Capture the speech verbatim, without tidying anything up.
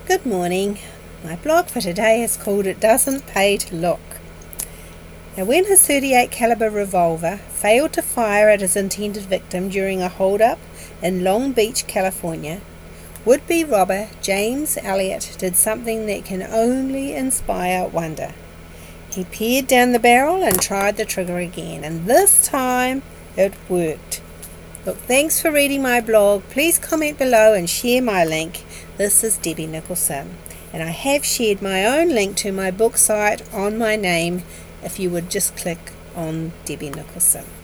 Good morning. My blog for today is called It Doesn't Pay to Look. Now, when his thirty-eight caliber revolver failed to fire at his intended victim during a hold-up in Long Beach, California, would-be robber James Elliott did something that can only inspire wonder. He peered down the barrel and tried the trigger again, and this time it worked. Look, thanks for reading my blog. Please comment below and share my link. This is Debbie Nicholson, and I have shared my own link to my book site on my name if you would just click on Debbie Nicholson.